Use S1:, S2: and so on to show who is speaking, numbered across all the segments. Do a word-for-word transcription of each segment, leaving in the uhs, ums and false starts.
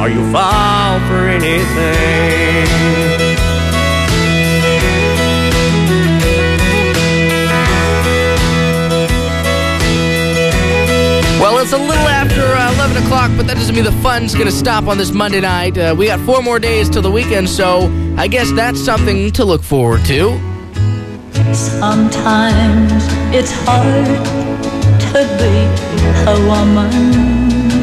S1: or you'll fall for anything. Well, it's a little after uh, eleven o'clock, but that doesn't mean the fun's going to stop on this Monday night. Uh, we got four more days till the weekend, so I guess that's something to look forward to.
S2: Sometimes it's hard to be a woman.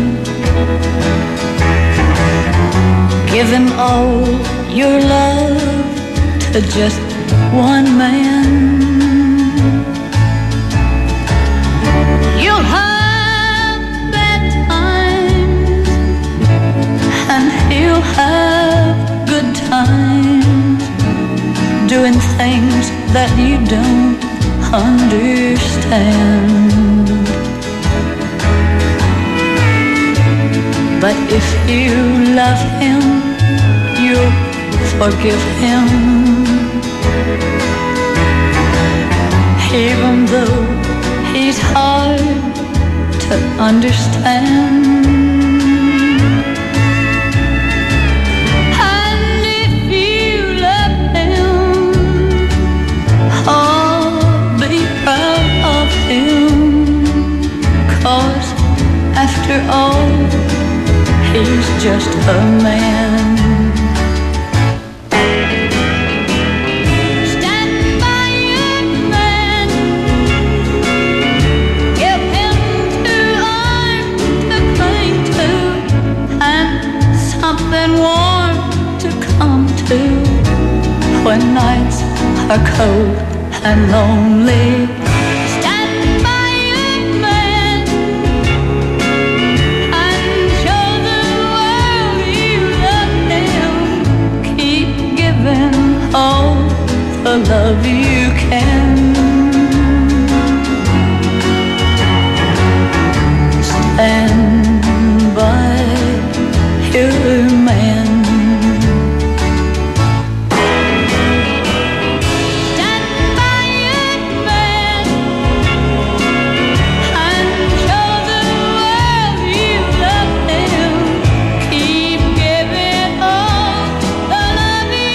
S2: Giving all your love to just one man. You'll have bad times and he'll have good times, doing things that you don't understand. But if you love him, you'll forgive him, even though he's hard to understand. And if you love him, oh, be proud of him, 'cause after all, he's just a man. Stand by your man. Give him two arms to cling to and something warm to come to when nights are cold and lonely. All the love you can. Stand by your man. Stand by your man and show the world you love him. Keep giving all the love you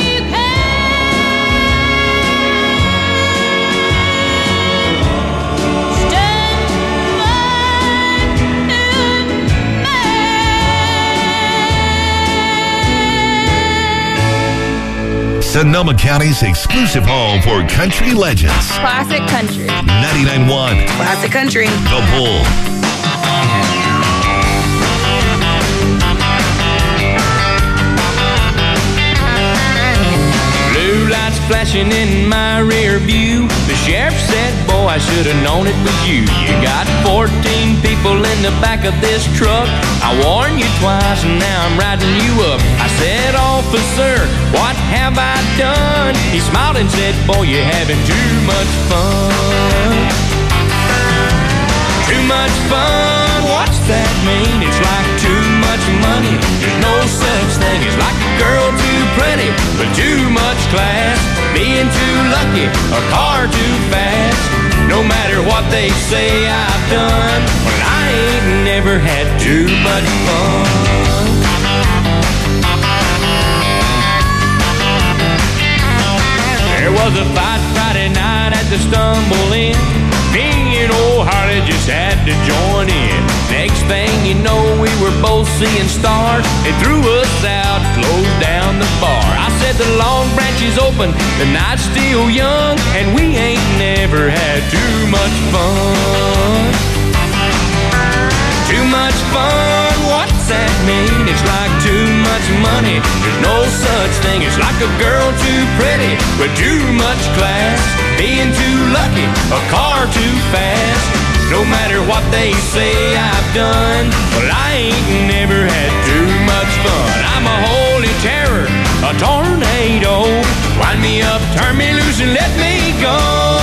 S3: Sonoma County's exclusive home for country legends.
S4: Classic country.
S3: ninety-nine point one.
S4: Classic country.
S3: The Bull.
S1: Blue lights flashing in my rear view. The sheriff said, boy, I should have known it was you. You got fourteen people in the back of this truck. I warned you twice and now I'm riding you up. I said, officer, what have I done? He smiled and said, boy, you're having too much fun. Too much fun, what's that mean? It's like too much money. There's no such thing as like a girl too pretty, but too much class. Being too lucky, a car too fast. No matter what they say I've done, well, I ain't never had too much fun. There was a fight Friday night at the Stumble Inn. Me and old Harley just had to join in. Next thing you know, we were both seeing stars. They threw us out, closed down the bar. I said the Long Branch is open, the night's still young, and we ain't never had too much fun. Too much fun, what's that mean? It's like too much money. There's no such thing as like a girl too pretty, but too much class. Being too lucky, a car too fast. No matter what they say I've done, well, I ain't never had too much fun. I'm a holy terror, a tornado. Wind me up, turn me loose, and let me go.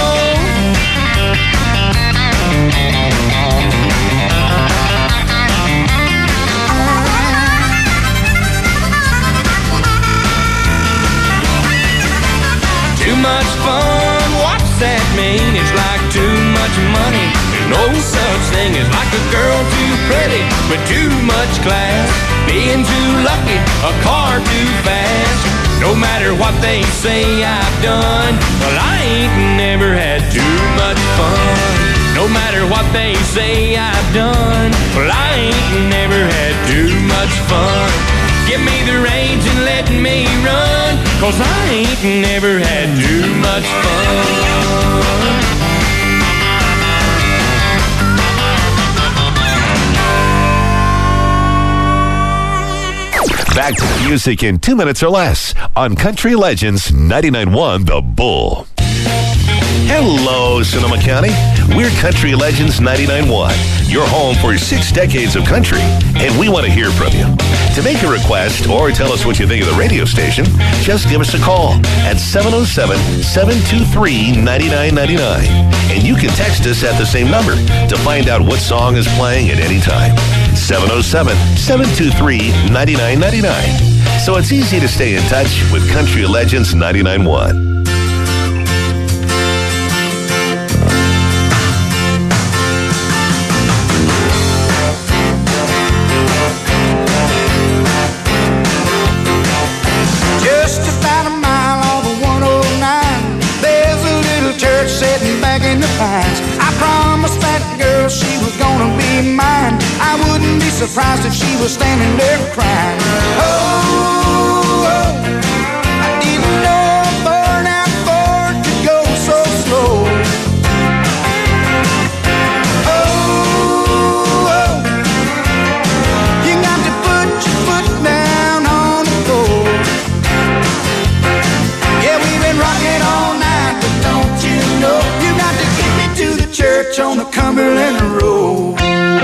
S1: Too much fun, what's that mean? It's like too much money. There's no such thing as like a girl too pretty, but too much class. being too lucky, a car too fast. No matter what they say I've done, well, I ain't never had too much fun. No matter what they say I've done, well, I ain't never had too much fun. Give me the reins and let me run, 'cause I ain't never had too much fun.
S3: Back to the music in two minutes or less on Country Legends ninety-nine point one The Bull. Hello, Sonoma County. We're Country Legends ninety-nine point one, your home for six decades of country, and we want to hear from you. To make a request or tell us what you think of the radio station, just give us a call at seven oh seven, seven two three, nine nine nine nine. And you can text us at the same number to find out what song is playing at any time. seven oh seven, seven two three, nine nine nine nine. So it's easy to stay in touch with Country Legends ninety-nine point one.
S4: I promised that girl she was gonna be mine. I wouldn't be surprised if she was standing there crying. Oh, oh, I didn't know a burnout Ford could go so slow. Oh, oh, you got to put your foot down on the floor. Yeah, we've been rocking all night, but don't you know you got to get me to the church on the Cumberland Road.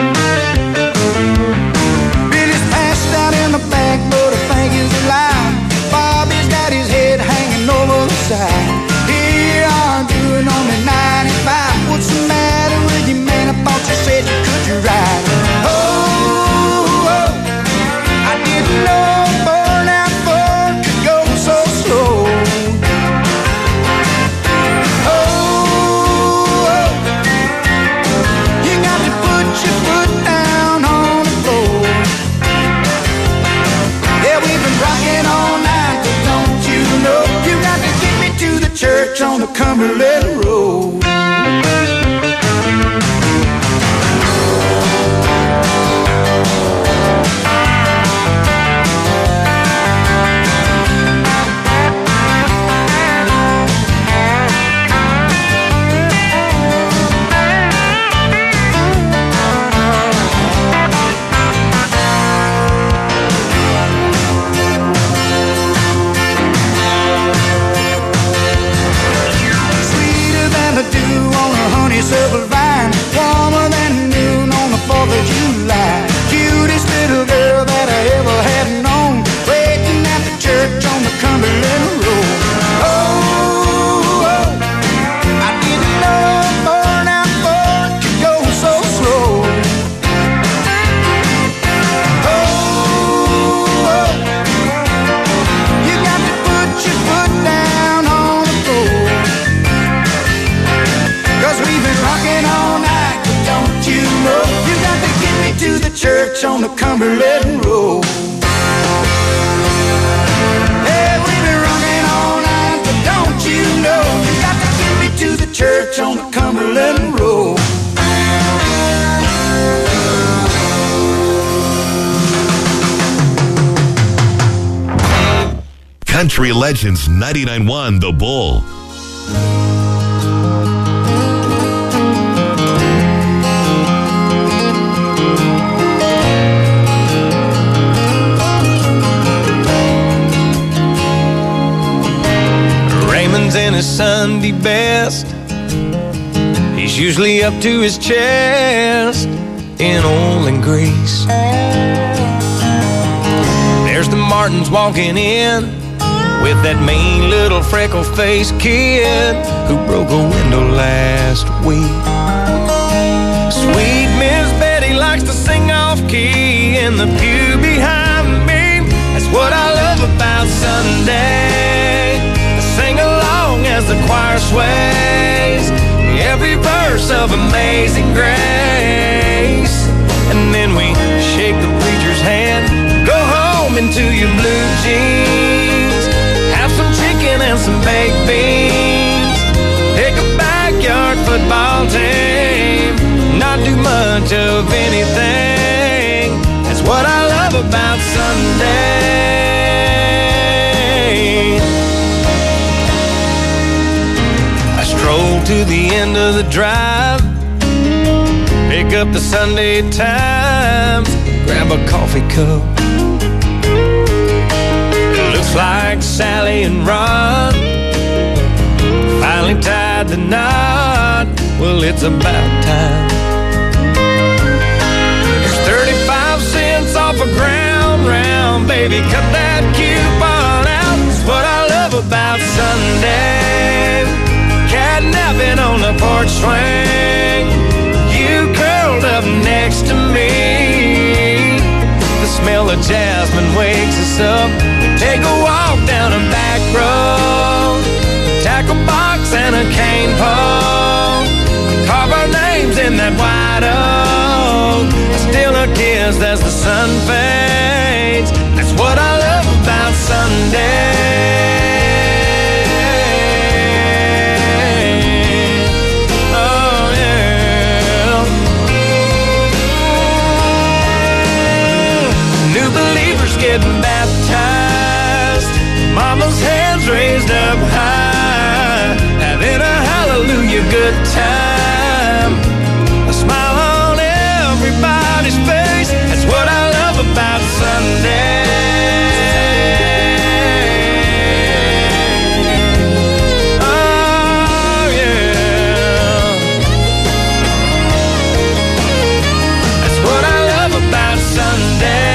S4: Billy's passed out in the back, but I think he's alive. Bobby's got his head hanging over the side. Here I'm doing only ninety-five. What's the matter with you, man? I thought you said you could ride. Oh, oh, I didn't know a burnout Ford could go so slow. Church on the Cumberland Road. Honeysuckle vine, warmer than noon on the fourth of July. Cutest little girl that I ever had known, waiting at the church on the Cumberland Road. Oh, oh, I didn't know a burnout Ford could go so slow. Oh, oh, you got to put your foot down on the floor. 'Cause we've been rocking all night, but don't you know you got to get me to the church on the Cumberland Road. Hey, we've been rocking all night, but don't you know you got to get me to the church on the Cumberland Road.
S3: Country Legends ninety-nine point one The Bull.
S1: Raymond's in his Sunday best. He's usually up to his chest in oil and grease. There's the Martins walking in with that mean little freckle-faced kid who broke a window last week. Sweet Miss Betty likes to sing off-key in the pew behind me. That's what I love about Sunday. Sing along as the choir sways every verse of Amazing Grace. And then we shake the preacher's hand, go into your blue jeans, have some chicken and some baked beans, pick a backyard football team, not do much of anything. That's what I love about Sunday. I stroll to the end of the drive, pick up the Sunday Times, grab a coffee cup. It looks like Sally and Ron finally tied the knot. Well, it's about time. There's thirty-five cents off a ground round, baby, cut that coupon out. It's what I love about Sunday. Catnapping on the porch swing, you curled up next to me. The smell of jasmine wakes us up. We take a walk down a back road, tackle box and a cane pole, carve our names in that white oak. I steal a kiss as the sun fades. That's what I love about Sunday. Getting baptized, mama's hands raised up high, having a hallelujah good time, a smile on everybody's face. That's what I love about Sunday. Oh yeah, that's what I love about Sunday.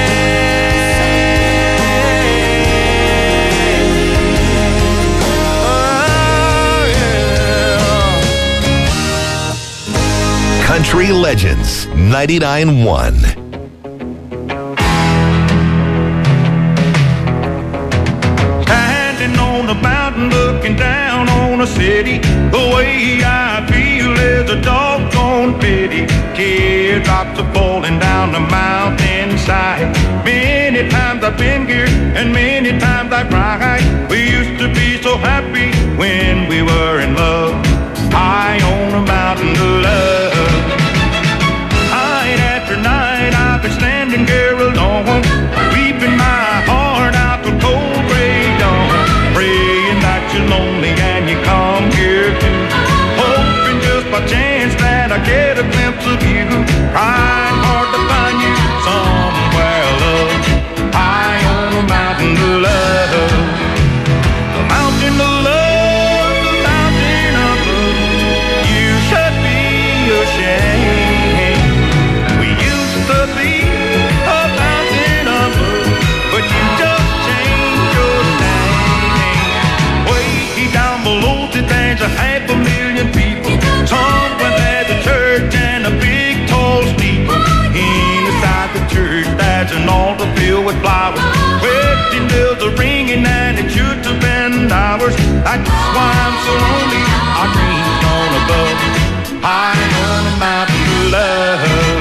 S3: Country Legends ninety-nine point one.
S5: Standing on a mountain looking down on a city, the way I feel is a doggone pity. Teardrops are falling down the mountainside. Many times I've been here and many times I cried. We used to be so happy when we were in love, high on a mountain of love. Night after night I've been standing here alone, weeping my heart out for cold gray dawn, praying that you're lonely and you come here too, hoping just by chance that I get a glimpse of you, trying hard to find you somewhere, love, high on a mountain of love, the mountain of love, the mountain of love. You should be ashamed. We used to be a mountain of love, but you just changed your name. Way down below there's a half a million people. Somewhere there's a church and a big tall steeple. Inside the church there's an altar filled with flowers. Wedding bells are ringing and it should have been ours. That's why I'm so lonely. Our dreams gone above, high on a mountain of love.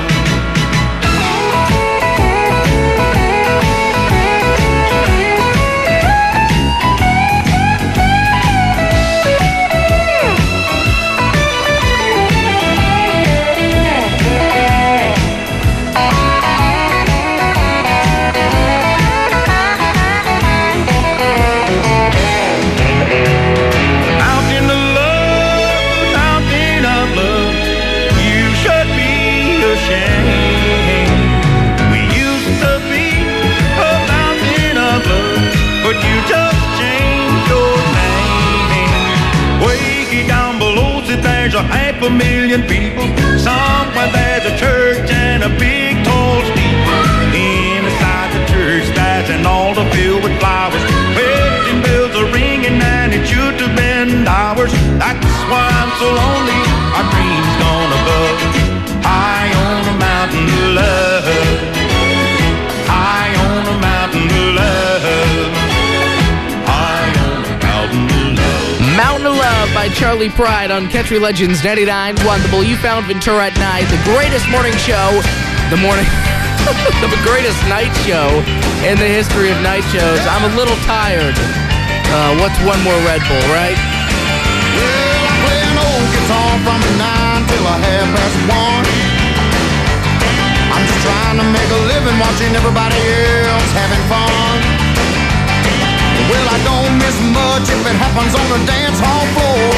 S5: There's a half a million people. Somewhere there's a church and a big tall steeple. Inside the church there's an altar filled with flowers. Wedding bells are ringing and it should have been ours. That's why I'm so lonely. Our dreams gone above, high on a mountain of love, high on a mountain of love, high on a mountain of love.
S6: Mountain of Love by Charlie Pride on Country Legends ninety-nine point one. The Bull. You found Ventura at night, the greatest morning show, the morning, the greatest night show in the history of night shows. I'm a little tired. Uh, what's one more Red Bull, right?
S7: Well, I play an old guitar from nine till a half past one. I'm just trying to make a living watching everybody else having fun. Well, I don't miss much if it happens on the dance hall floor.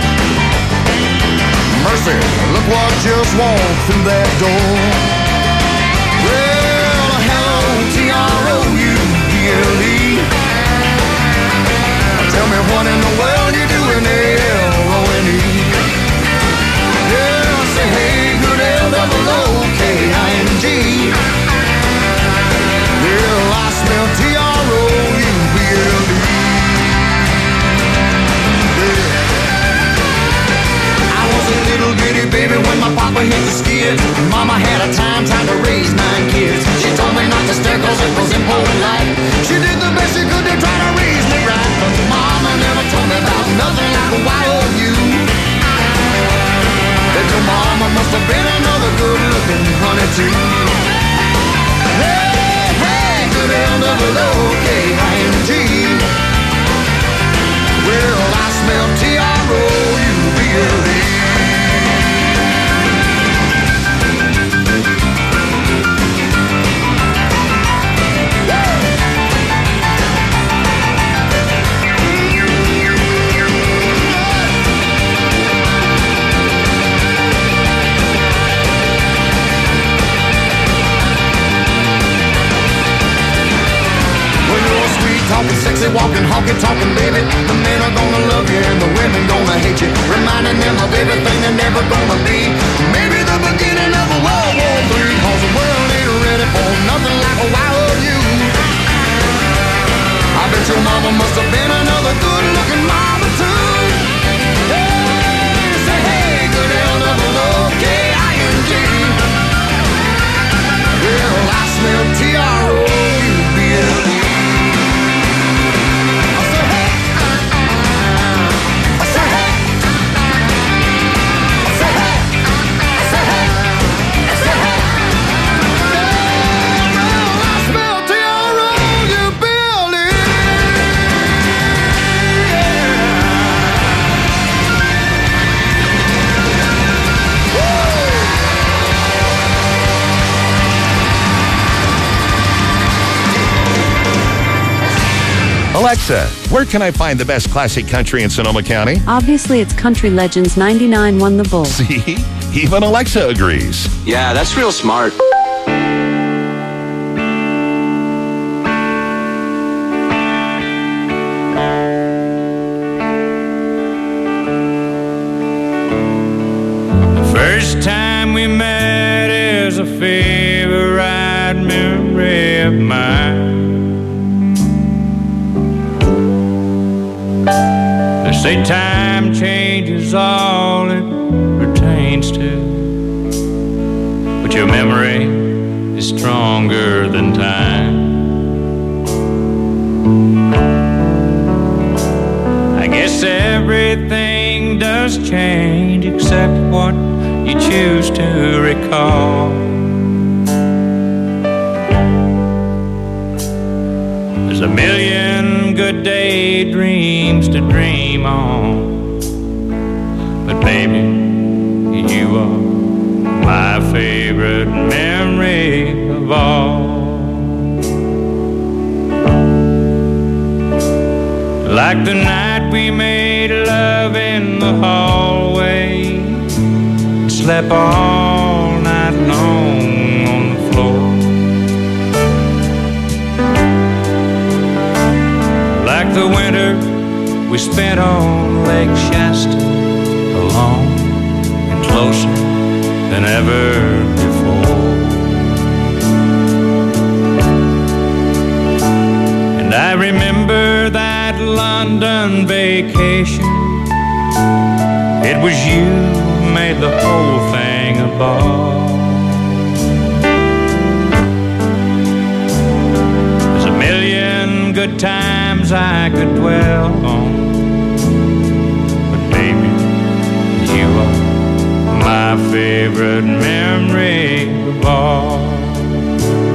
S7: Mercy, look what just walked through that door. Well, hello, T R O U B L E. Tell me what in the world you doing, L O N E. Yeah, say hey, good L O O K I N G. Well, I smell T R O U B L E. I was a little bitty baby when my papa hit the skid. Mama had a time trying to raise nine kids. She told me not to stare cause it was impolite. She did the best she could to try to raise me right. But Mama never told me about nothing like a Y O U. That your mama must have been another good looking honey too. Hey, hey, good L O O K I N G. Well, I smell T R O U B L E. Talking sexy, walking, honky, talking, baby. The men are gonna love you and the women gonna hate you. Reminding them of everything they're never gonna be. Maybe the beginning of a World War Three. Cause the world ain't ready for nothing like a Y O U. I bet your mama must have been another good looking mama too. Hey, say hey, good L O O K I N G. Well, I smell T R O U B L E.
S3: Alexa, where can I find the best classic country in Sonoma County?
S8: Obviously, it's Country Legends ninety-nine won the Bull.
S3: See? Even Alexa agrees.
S9: Yeah, that's real smart.
S1: The first time we met is a favorite memory of mine. They say time changes all it pertains to, but your memory is stronger than time. I guess everything does change except what you choose to recall. There's a million good daydreams to dream on, but baby, you are my favorite memory of all. Like the night we made love in the hallway, slept all night long on the floor. Like the winter we spent on Lake Shasta, alone and closer than ever before. And I remember that London vacation. It was you who made the whole thing a ball. There's a million good times I could dwell on, but baby, you are my favorite memory of all.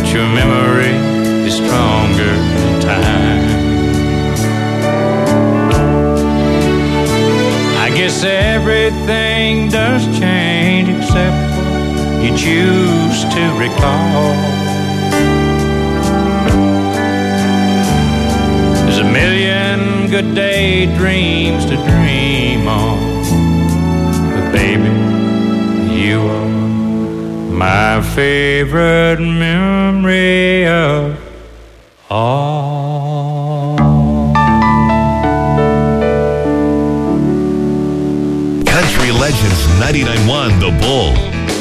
S1: your memory is stronger than time. I guess everything does change except what you choose to recall. There's a million good daydreams to dream on, but baby, you are my favorite memory of all.
S3: Country Legends ninety-nine point one The Bull.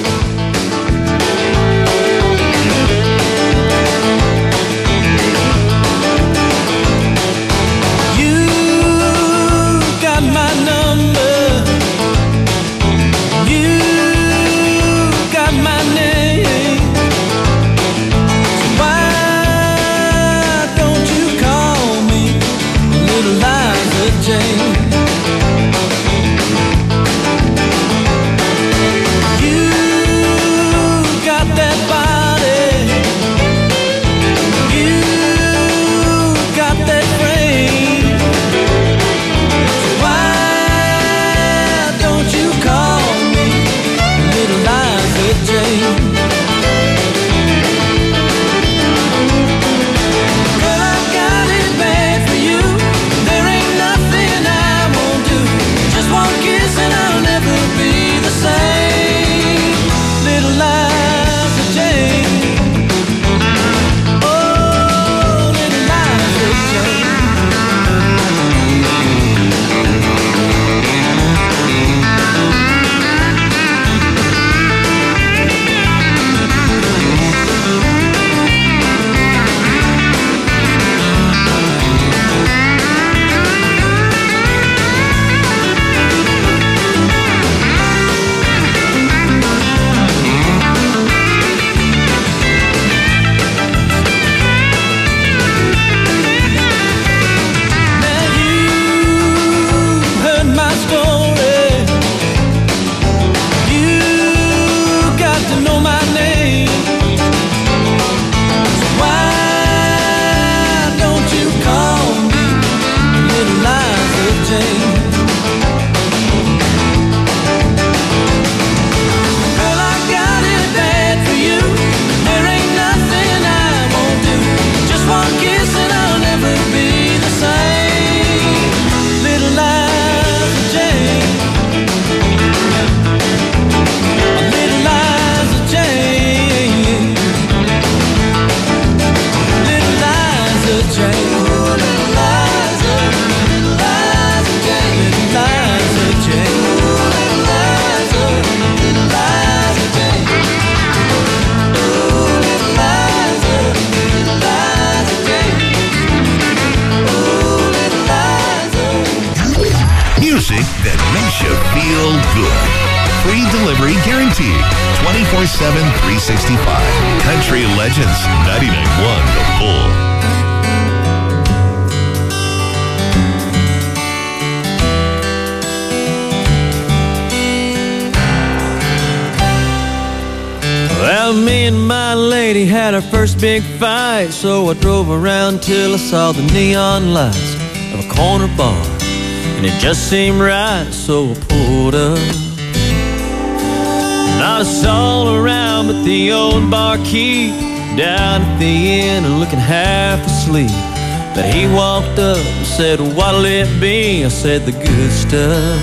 S3: twenty-four seven, three sixty-five. Country Legends ninety-nine point one The Bull.
S1: Well, me and my lady had our first big fight, so I drove around till I saw the neon lights of a corner bar, and it just seemed right, so I pulled up. Not a soul around but the old barkeep down at the inn and looking half asleep. But he walked up and said, "What'll it be?" I said, "The good stuff."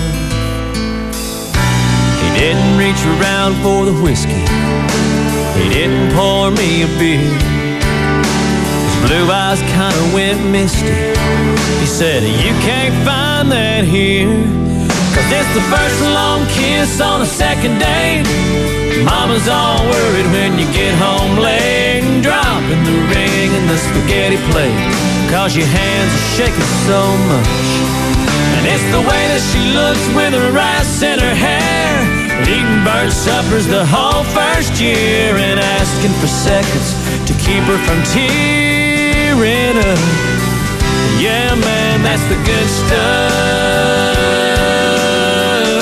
S1: He didn't reach around for the whiskey, he didn't pour me a beer. His blue eyes kinda went misty. He said, "You can't find that here, 'cause it's the first long kiss on a second date. Mama's all worried when you get home late, and dropping the ring in the spaghetti plate, 'cause your hands are shaking so much. And it's the way that she looks with her rice in her hair, eating bird suppers the whole first year, and asking for seconds to keep her from tearing up. Yeah, man, that's the good stuff."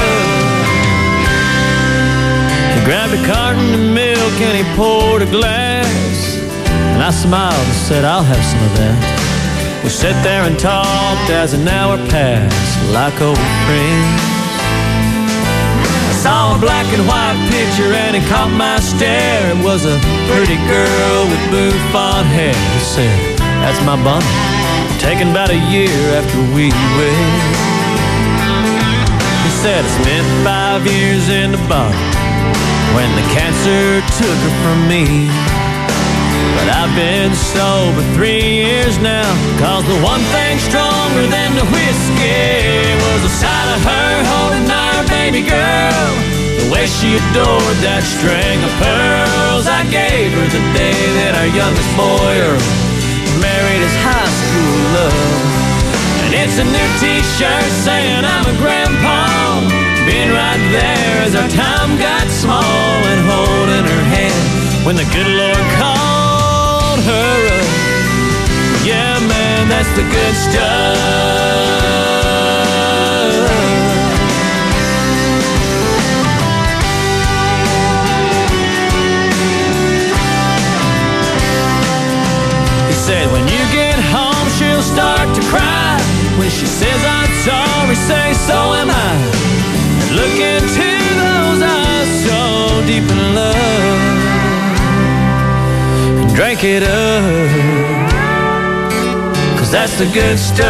S1: He grabbed a carton of milk and he poured a glass,
S9: I smiled and said, I'll have some of that. We sat there and talked as an hour passed, like old friends. I saw a black and white picture and it caught my stare. It was a pretty girl with bouffant hair. He said, that's my Bonnie, taken about a year after we wed. He said, I spent five years in the bottle when the cancer took her from me. But I've been sober three years now, cause the one thing stronger than the whiskey was the sight of her holding our baby girl, the way she adored that string of pearls I gave her the day that our youngest boy Earl married his high school love. And it's a new t-shirt saying I'm a grandpa, being right there as our time got small, and holding her hand when the good Lord called her up. Yeah, man, that's the good stuff. He said, when you get home, she'll start to cry. When she says I'm sorry, say so am I. And look into those eyes so deep in love, and drink it up, cause that's the good stuff.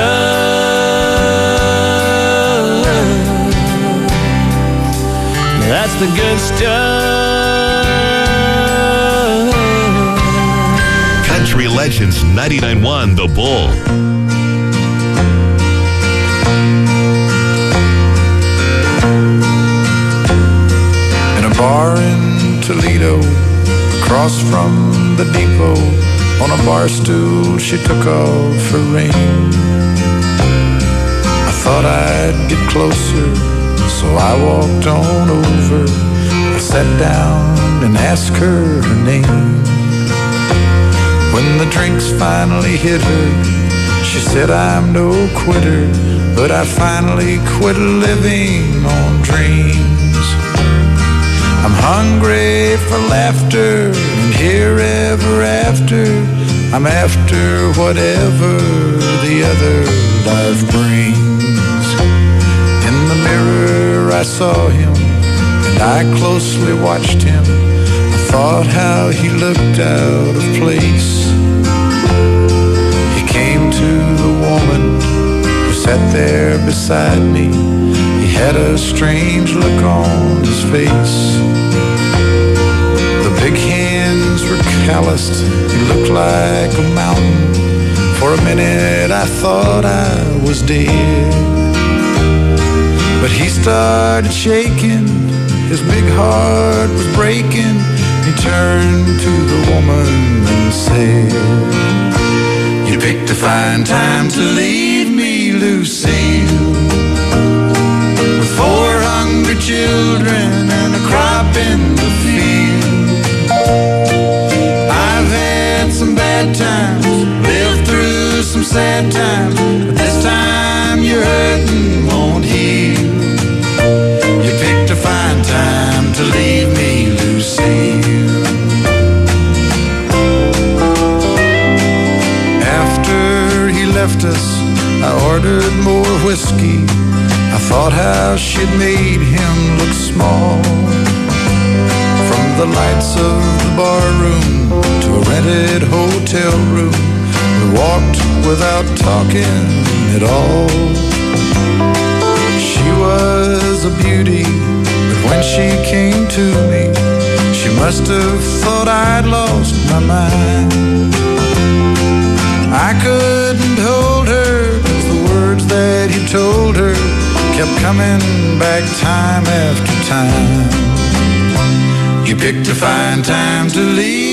S9: That's the good stuff.
S3: Country Legends ninety-nine point one The Bull.
S10: Bar in Toledo, across from the depot, on a bar stool she took off her ring. I thought I'd get closer, so I walked on over. I sat down and asked her her name. When the drinks finally hit her, she said, I'm no quitter, but I finally quit living on dreams. I'm hungry for laughter, and here ever after, I'm after whatever the other life brings. In the mirror I saw him, and I closely watched him. I thought how he looked out of place. He came to the woman who sat there beside me. He had a strange look on his face. The big hands were calloused, he looked like a mountain. For a minute I thought I was dead. But he started shaking, his big heart was breaking. He turned to the woman and said, you picked a fine time to leave me, Lucille, with four hungry children and a crop in the field. I've had some bad times, lived through some sad times, but this time your hurting won't heal. You picked a fine time to leave me, Lucille. After he left us, I ordered more whiskey. I thought how she'd made him look small. From the lights of the bar room to a rented hotel room, we walked without talking at all. She was a beauty, but when she came to me, she must have thought I'd lost my mind. I couldn't hold her, 'cause the words that he told her kept coming back time after time. You picked a fine time to leave